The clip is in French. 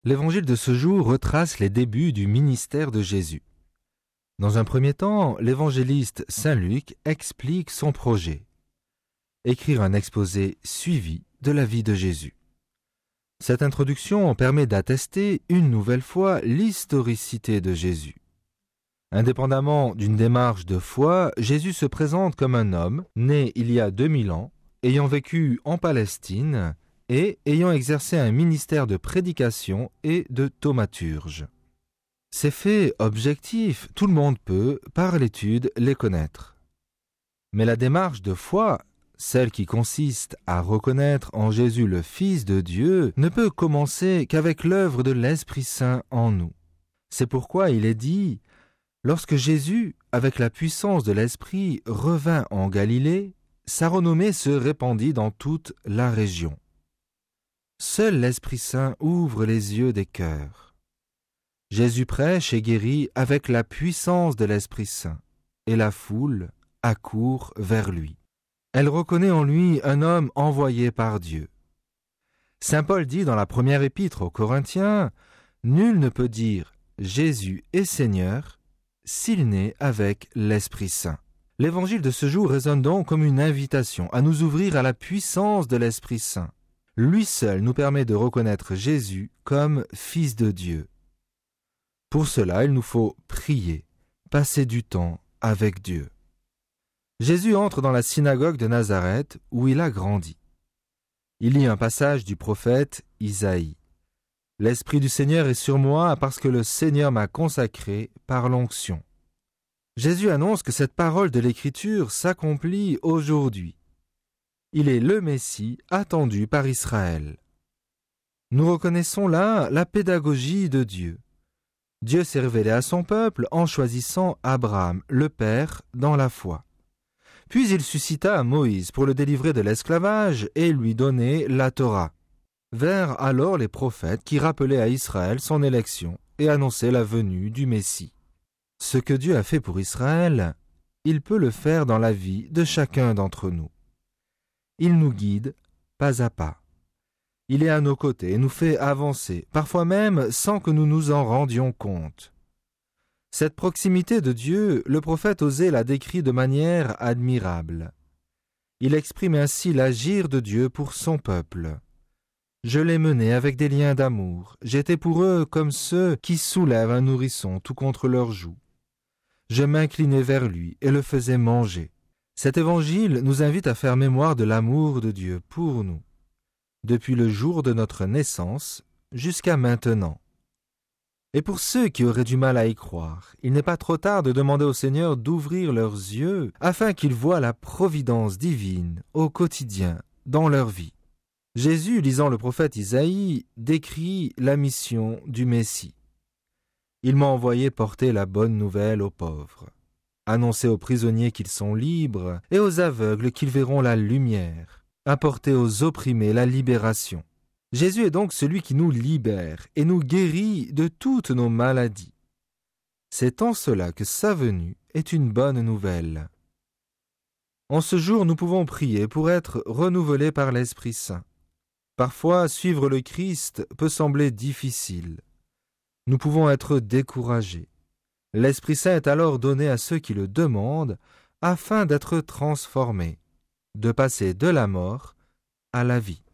L'évangile de ce jour retrace les débuts du ministère de Jésus. Dans un premier temps, l'évangéliste Saint Luc explique son projet. Écrire un exposé suivi de la vie de Jésus. Cette introduction permet d'attester une nouvelle fois l'historicité de Jésus. Indépendamment d'une démarche de foi, Jésus se présente comme un homme né il y a 2000 ans, ayant vécu en Palestine et ayant exercé un ministère de prédication et de thaumaturge. Ces faits objectifs, tout le monde peut, par l'étude, les connaître. Mais la démarche de foi, celle qui consiste à reconnaître en Jésus le Fils de Dieu, ne peut commencer qu'avec l'œuvre de l'Esprit Saint en nous. C'est pourquoi il est dit « Lorsque Jésus, avec la puissance de l'Esprit, revint en Galilée, sa renommée se répandit dans toute la région. » Seul l'Esprit Saint ouvre les yeux des cœurs. Jésus prêche et guérit avec la puissance de l'Esprit Saint, et la foule accourt vers lui. Elle reconnaît en lui un homme envoyé par Dieu. Saint Paul dit dans la première épître aux Corinthiens, « Nul ne peut dire « Jésus est Seigneur » s'il n'est avec l'Esprit Saint. » L'évangile de ce jour résonne donc comme une invitation à nous ouvrir à la puissance de l'Esprit Saint. Lui seul nous permet de reconnaître Jésus comme Fils de Dieu. Pour cela, il nous faut prier, passer du temps avec Dieu. Jésus entre dans la synagogue de Nazareth où il a grandi. Il lit un passage du prophète Isaïe. « L'Esprit du Seigneur est sur moi parce que le Seigneur m'a consacré par l'onction. » Jésus annonce que cette parole de l'Écriture s'accomplit aujourd'hui. Il est le Messie attendu par Israël. Nous reconnaissons là la pédagogie de Dieu. Dieu s'est révélé à son peuple en choisissant Abraham, le père, dans la foi. Puis il suscita Moïse pour le délivrer de l'esclavage et lui donner la Torah. Vinrent alors les prophètes qui rappelaient à Israël son élection et annonçaient la venue du Messie. Ce que Dieu a fait pour Israël, il peut le faire dans la vie de chacun d'entre nous. Il nous guide pas à pas. Il est à nos côtés et nous fait avancer, parfois même sans que nous nous en rendions compte. Cette proximité de Dieu, le prophète Osée la décrit de manière admirable. Il exprime ainsi l'agir de Dieu pour son peuple. « Je l'ai mené avec des liens d'amour. J'étais pour eux comme ceux qui soulèvent un nourrisson tout contre leurs joues. Je m'inclinais vers lui et le faisais manger. » Cet évangile nous invite à faire mémoire de l'amour de Dieu pour nous, depuis le jour de notre naissance jusqu'à maintenant. Et pour ceux qui auraient du mal à y croire, il n'est pas trop tard de demander au Seigneur d'ouvrir leurs yeux afin qu'ils voient la providence divine au quotidien dans leur vie. Jésus, lisant le prophète Isaïe, décrit la mission du Messie. « Il m'a envoyé porter la bonne nouvelle aux pauvres. » Annoncer aux prisonniers qu'ils sont libres et aux aveugles qu'ils verront la lumière, apporter aux opprimés la libération. Jésus est donc celui qui nous libère et nous guérit de toutes nos maladies. C'est en cela que sa venue est une bonne nouvelle. En ce jour, nous pouvons prier pour être renouvelés par l'Esprit Saint. Parfois, suivre le Christ peut sembler difficile. Nous pouvons être découragés. L'Esprit Saint est alors donné à ceux qui le demandent afin d'être transformés, de passer de la mort à la vie.